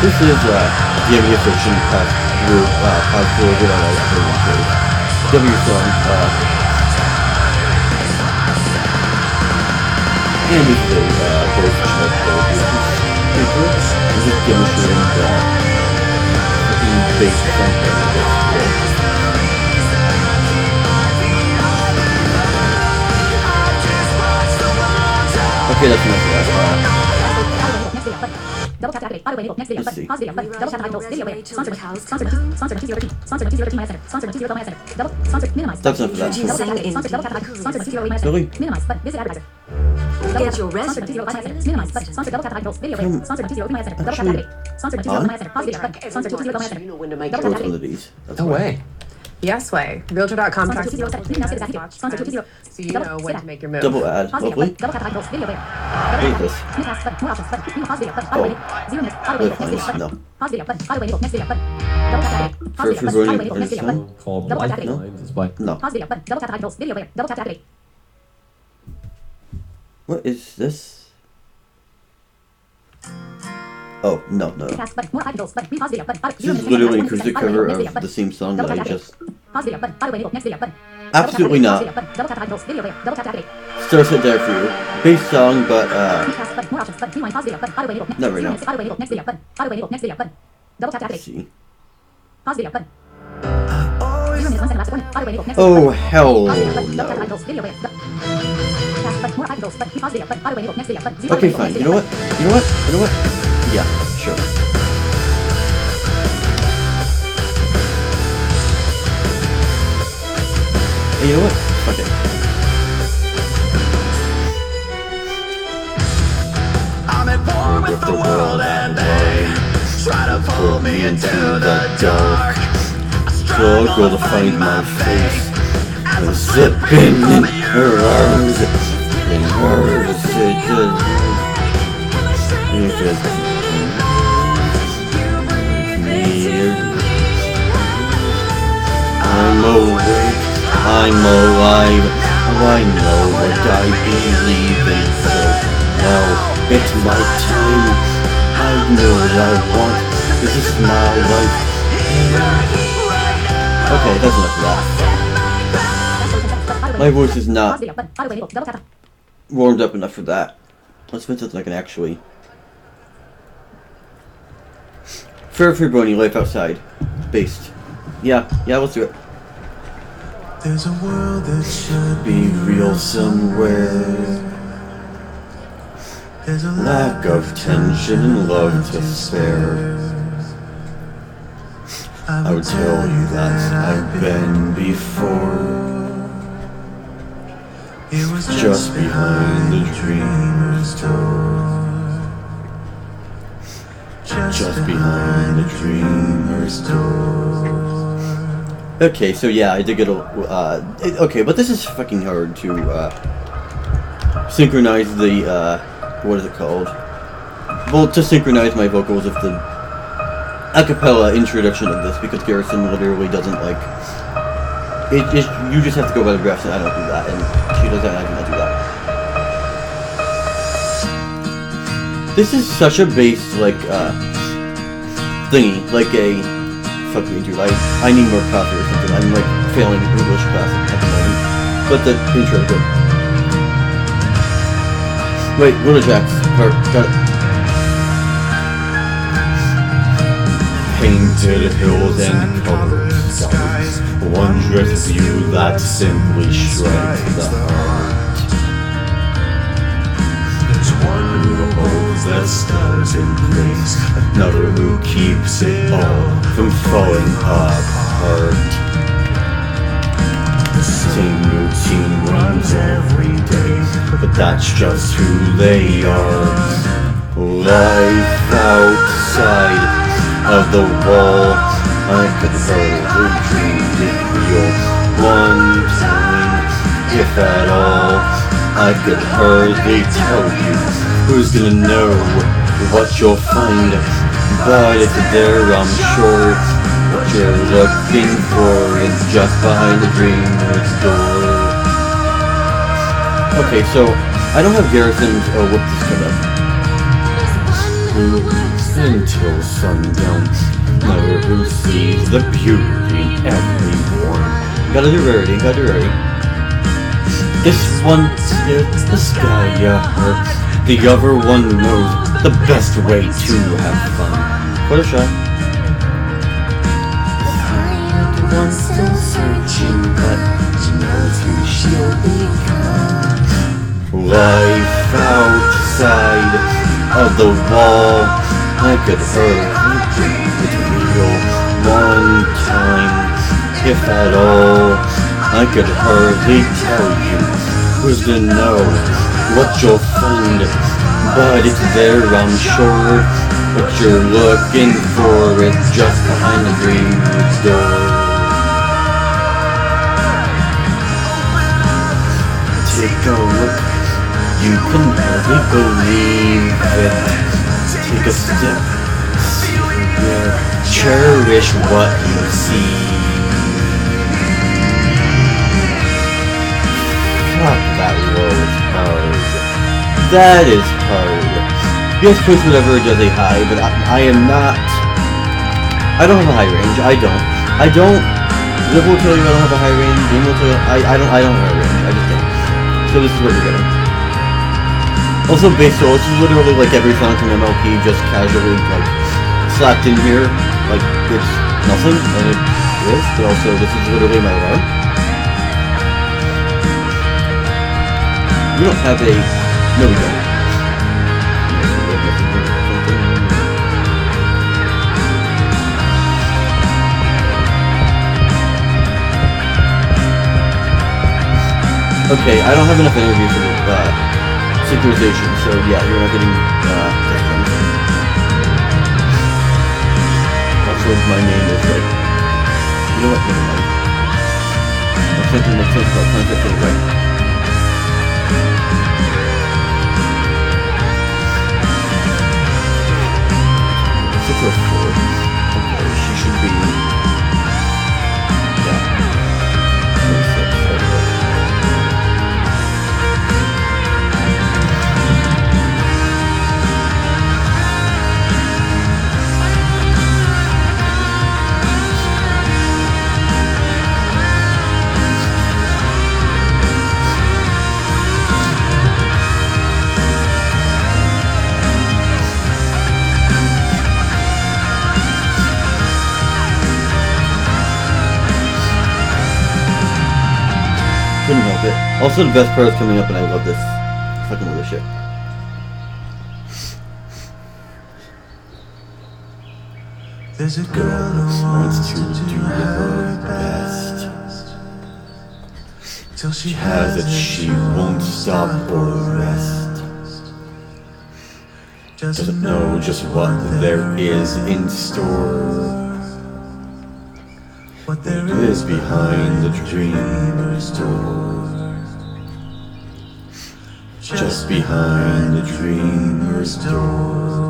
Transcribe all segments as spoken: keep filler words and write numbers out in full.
This is uh, the ammunition pass through uh, pass through it on everyone's page. W song. Uh, and this is a uh, voice check for speaker. This is demonstrating the fucking bass soundtrack of this. Okay, that's enough of that. Uh, Double tap to activate. Auto enable. Next video button. Pause video button. Double tap to hide video away. Sponsored. Sponsored. Sponsored. Two zero thirteen. Sponsored. Two zero thirteen. Center. Sponsored. Two zero thirteen. Center. Double. Sponsored. Minimize. That's enough of that. Double tap to activate. Sponsored. Double tap to hide. Sponsored. Two zero thirteen. Really? Minimize. Button. Visit advertiser. Get your rest. Sponsored. Two zero thirteen. Minimize. Button. Sponsored. Double tap to hide. Video away. Sponsored. Two zero thirteen. Center. Double tap to activate. Sponsored. Two zero thirteen. Center. Pause video button. Sponsored. Two zero thirteen. Center. Double tap to activate. No way. Yes way. Realtor dot com tracks So you know when to make your move. Double ad, hopefully. Double tap to video away. Hate this. Oh. No. Pause video button. Auto enable. Next video button. Double tap to activate. For for Brody, or something? Called Double tap Life to activate. Lines is by No. Pause video button. Double tap to activate. Video away. Double tap to activate. What is this? Oh, no, no. This This is literally an acoustic cover of the same song that I just... Absolutely not. Starts it there for you. Bass song, but uh... not right now. Let's see. Oh, hell no. Okay, fine. You know what? You know what? You know what? Yeah, sure. Hey, you know what? Fuck it. I'm at war with the world and they try to pull me into the dark. Struggle to find my face. I'm zipping in her arms. In hers, it does. It just... I'm awake, I'm alive, I know what I believe in, so now it's my time, I know what I want, this is my life. Okay, that's enough of that. My voice is not warmed up enough for that. Let's find something I can actually... Fair Free Brony, Life Outside. Based. Yeah, yeah, let's do it. There's a world that should Be real somewhere. There's a Lack of tension and love to spare. I would tell you that I've been before. It was Just behind the dreamer's door. Just behind the dreamer's door. Okay, so yeah, I did get a, uh, it, okay, but this is fucking hard to, uh, synchronize the, uh, what is it called? Well, to synchronize my vocals with the acapella introduction of this, because Garrison literally doesn't, like, it, it, you just have to go by the graphs, and I don't do that, and she does that, and I cannot do that. This is such a bass, like, uh, thingy, like a, fuck me, dude, I, I need more coffee or something, I'm, like, failing English class at the moment, but the intro is good. Wait, Lumberjacks, part, got it. Painted hills and colored skies, a wondrous view that simply strikes the heart. There's one who holds the stars in place, Another who keeps it all from falling apart. the Same routine runs runs every day, but that's just who they are. Life outside of the wall, I could hardly dream it real. One time, if at all, I could hardly tell you who's gonna know what you'll find. But it's there, I'm sure. What you're looking for is just behind the dreamer's door. Okay, so I don't have Garrison's. Oh, whoop, this came up. who works until sundown, never who sees the beauty in everyone. Gotta do rarity, gotta do rarity. This one is the sky you hurt. The other one knows the best way to have fun. What a shot. The one still searching, but she knows who she'll become. Life outside of the wall, I could hardly it's real. One time, if at all, I could hardly tell you who's to know what you'll find, but it's there, I'm sure. What you're looking for is just behind the dream's door. Take a look, you can hardly believe it. Take a step, see where, cherish what you see. Fuck, that was hard. That is hard. Yes, push whatever does a high, but I, I am not... I don't have a high range, I don't. I don't... Liv will tell you I don't have a high range, Game will tell you... I, I don't I don't have a high range, I just don't. So this is what we're getting. Also, Base Soul, this is literally like every song from M L P just casually, like, slapped in here. Like, it's nothing, and it is, but also this is literally my alarm. We don't have a... No, we don't. Okay, I don't have enough energy for the uh, synchronization, so yeah, you're not getting uh, discounts. Also, my name is like... You know what? Never mind. I'll send you next sense, but I'll concept it right. six oh four. Okay, she should be... Yeah. twenty-six, okay. Couldn't help it. Also, the best part is coming up, and I love this. I fucking love this shit. There's a girl who Wants to do her best. till she She has it, she won't stop or rest. Doesn't know just what there is in store. what there It is behind the dreamer's door. Just behind the dreamer's door.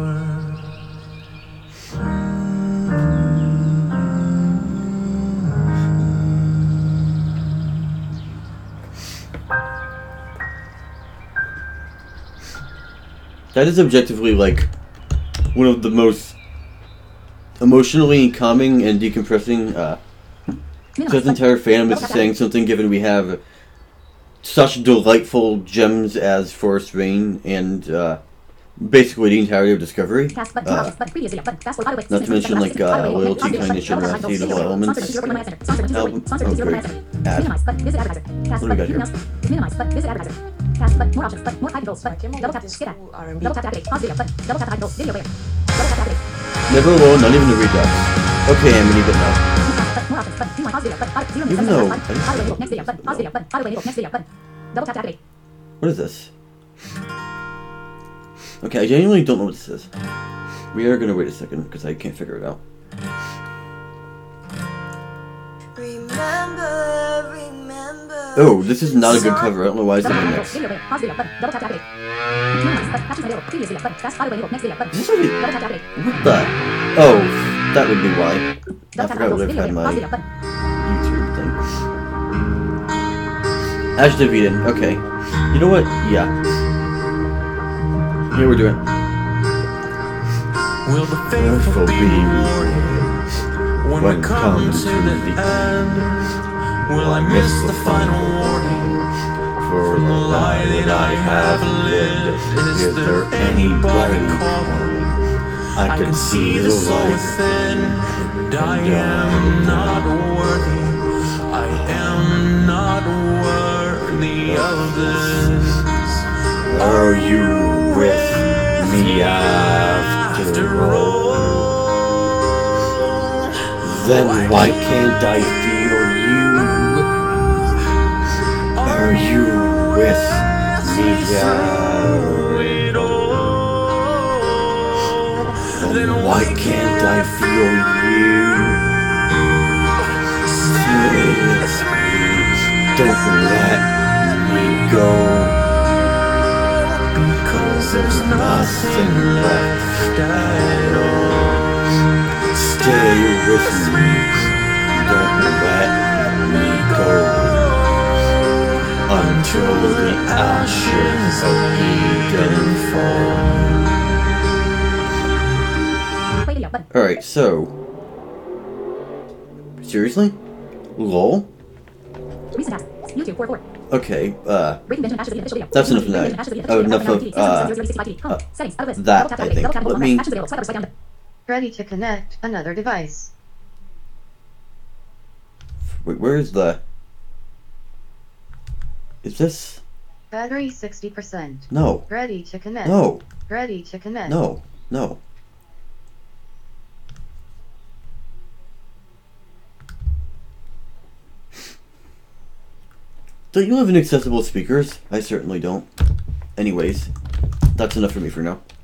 That is objectively like one of the most emotionally calming and decompressing. Uh, just entire fandom is saying something, given we have such delightful gems as Forest Rain and uh, basically the entirety of Discovery. Uh, not to mention like uh, Loyalty, Kindness, Generosity, the whole elements. Album. Oh, great. Ad. What do we got here? Cast, but more options, but more high controls, but double tap, skip at, double tap to activate, pause video, but double tap to high controls, video player, double tap to activate. Never alone, not even the redux. Okay, Amity, but no. But more options, but pause video, but auto, zero, Even seven, though- one, auto enable, next video, but pause video, but auto enable, next video, but double tap to activate. What is this? Okay, I genuinely don't know what this is. We are gonna wait a second, because I can't figure it out. Remember, remember. Oh, this is not a good cover. I don't know why it's in Double my tap mix. video player, pause video, but double tap to activate. Minimize, but captions available, previous video, but fast auto enable, next video, but Is this really- double tap to activate. What the? Oh, that would be why. I Double tap to forgot activate, Liv video had player, pause my video, but YouTube thing. Ash Deviden, okay. You know what? Yeah. Yeah, we're doing. Will the faithful be rewarded when we come to the end? Will I miss the final warning For the lie that I have lived? Is there anybody calling? I can see the soul within, and I am not worthy. I am not worthy of this. Are you with me after all? Then why can't I feel you? Are you with me after all? Then why can't I feel you? Please, don't let me go. Because there's nothing left at all. Stay with me, don't let me go. Until the ashes of Eden fall. Play video button. Alright, so... Seriously? LOL? Recent tasks. YouTube four four. Okay, uh... Breaking Benjamin Ashes of the official video. That's enough of Breaking that. Benjamin Ashes of the Oh, official enough video. of, uh, Home. Settings. Out of list. that, Double tap to I activate. think. Double tap to Let hold. me- Actions available. Swipe up or swipe down. Ready to connect another device. Wait, where's the... Is this... Battery sixty percent. No. Ready to connect. No. Ready to connect. No. No. Don't you have inaccessible speakers? I certainly don't. Anyways, that's enough for me for now.